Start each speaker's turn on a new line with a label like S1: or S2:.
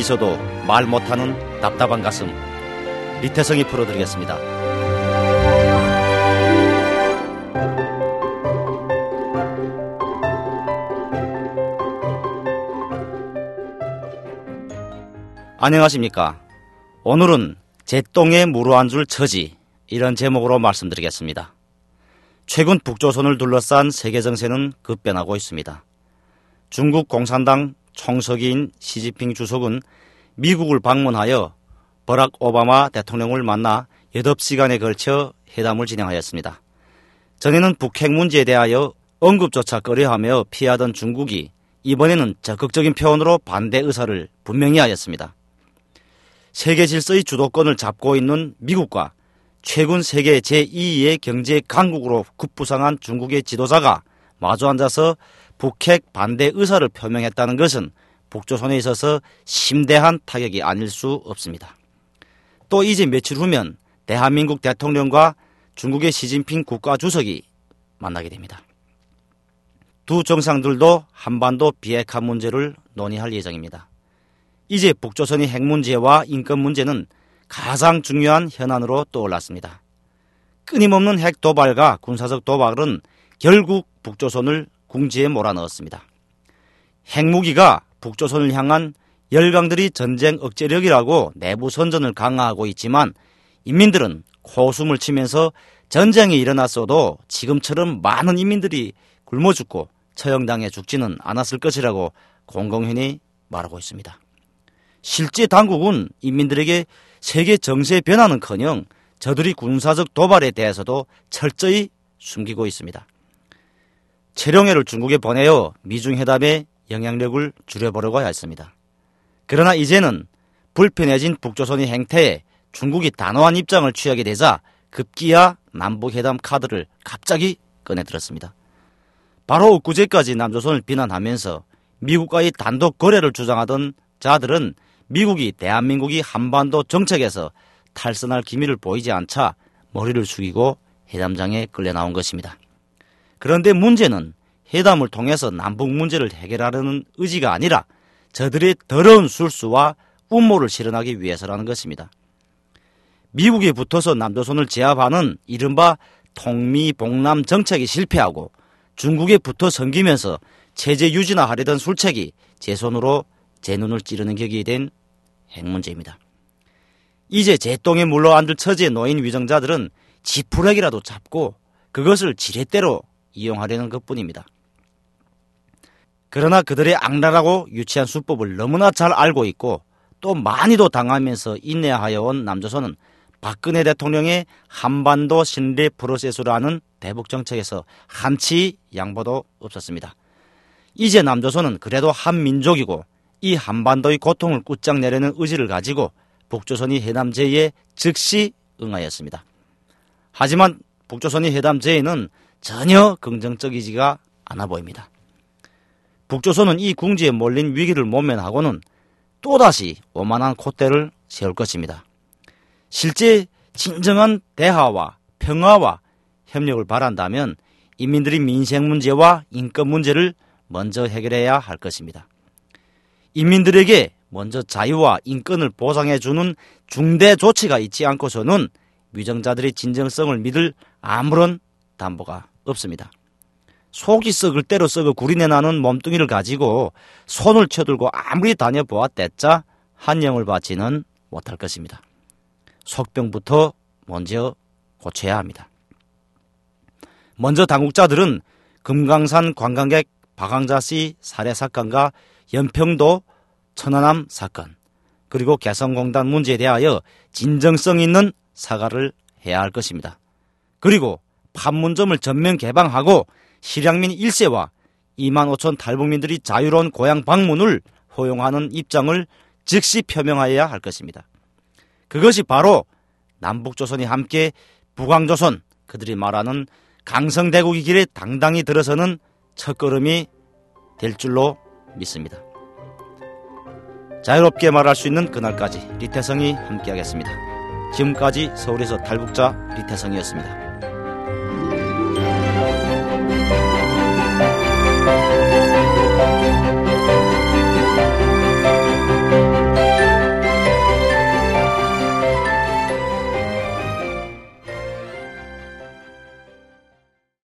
S1: 있어도 말 못하는 답답한 가슴, 리태성이 풀어드리겠습니다. 안녕하십니까. 오늘은 제 똥에 무르앉을 처지, 이런 제목으로 말씀드리겠습니다. 최근 북조선을 둘러싼 세계 정세는 급변하고 있습니다. 중국 공산당 총서기인 시진핑 주석은 미국을 방문하여 버락 오바마 대통령을 만나 8시간에 걸쳐 회담을 진행하였습니다. 전에는 북핵 문제에 대하여 언급조차 꺼려하며 피하던 중국이 이번에는 적극적인 표현으로 반대 의사를 분명히 하였습니다. 세계 질서의 주도권을 잡고 있는 미국과 최근 세계 제2의 경제 강국으로 급부상한 중국의 지도자가 마주 앉아서 북핵 반대 의사를 표명했다는 것은 북조선에 있어서 심대한 타격이 아닐 수 없습니다. 또 이제 며칠 후면 대한민국 대통령과 중국의 시진핑 국가주석이 만나게 됩니다. 두 정상들도 한반도 비핵화 문제를 논의할 예정입니다. 이제 북조선의 핵 문제와 인권 문제는 가장 중요한 현안으로 떠올랐습니다. 끊임없는 핵 도발과 군사적 도발은 결국 북조선을 궁지에 몰아넣었습니다. 핵무기가 북조선을 향한 열강들이 전쟁 억제력이라고 내부 선전을 강화하고 있지만 인민들은 코숨을 치면서 전쟁이 일어났어도 지금처럼 많은 인민들이 굶어 죽고 처형당해 죽지는 않았을 것이라고 공공연히 말하고 있습니다. 실제 당국은 인민들에게 세계 정세 변화는커녕 저들이 군사적 도발에 대해서도 철저히 숨기고 있습니다. 최룡해를 중국에 보내어 미중회담의 영향력을 줄여보려고 했습니다. 그러나 이제는 불편해진 북조선의 행태에 중국이 단호한 입장을 취하게 되자 급기야 남북회담 카드를 갑자기 꺼내들었습니다. 바로 엊그제까지 남조선을 비난하면서 미국과의 단독 거래를 주장하던 자들은 미국이 대한민국이 한반도 정책에서 탈선할 기미를 보이지 않자 머리를 숙이고 회담장에 끌려 나온 것입니다. 그런데 문제는 회담을 통해서 남북 문제를 해결하려는 의지가 아니라 저들의 더러운 술수와 음모를 실현하기 위해서라는 것입니다. 미국에 붙어서 남조선을 제압하는 이른바 통미봉남 정책이 실패하고 중국에 붙어 섬기면서 체제 유지나 하려던 술책이 제 손으로 제 눈을 찌르는 격이 된 핵 문제입니다. 이제 제 똥에 물러앉을 처지에 놓인 위정자들은 지푸레기라도 잡고 그것을 지렛대로 이용하려는 것뿐입니다. 그러나 그들의 악랄하고 유치한 수법을 너무나 잘 알고 있고 또 많이도 당하면서 인내하여 온 남조선은 박근혜 대통령의 한반도 신뢰 프로세스라는 대북 정책에서 한치 양보도 없었습니다. 이제 남조선은 그래도 한민족이고 이 한반도의 고통을 꾹짝내려는 의지를 가지고 북조선이 회담 제의에 즉시 응하였습니다. 하지만 북조선이 회담 제의는 전혀 긍정적이지가 않아 보입니다. 북조선은 이 궁지에 몰린 위기를 모면하고는 또다시 오만한 콧대를 세울 것입니다. 실제 진정한 대화와 평화와 협력을 바란다면 인민들의 민생 문제와 인권 문제를 먼저 해결해야 할 것입니다. 인민들에게 먼저 자유와 인권을 보장해주는 중대 조치가 있지 않고서는 위정자들의 진정성을 믿을 아무런 담보가 없습니다. 속이 썩을 대로 썩어 구리내 나는 몸뚱이를 가지고 손을 쳐들고 아무리 다녀보았댔자 한영을 받지는 못할 것입니다. 속병부터 먼저 고쳐야 합니다. 먼저 당국자들은 금강산 관광객 박광자 씨 살해 사건과 연평도 천안함 사건 그리고 개성공단 문제에 대하여 진정성 있는 사과를 해야 할 것입니다. 그리고 판문점을 전면 개방하고 실향민 1세와 2만 5천 탈북민들이 자유로운 고향 방문을 허용하는 입장을 즉시 표명하여야 할 것입니다. 그것이 바로 남북조선이 함께 북왕조선, 그들이 말하는 강성대국의 길에 당당히 들어서는 첫걸음이 될 줄로 믿습니다. 자유롭게 말할 수 있는 그날까지 리태성이 함께하겠습니다. 지금까지 서울에서 탈북자 리태성이었습니다.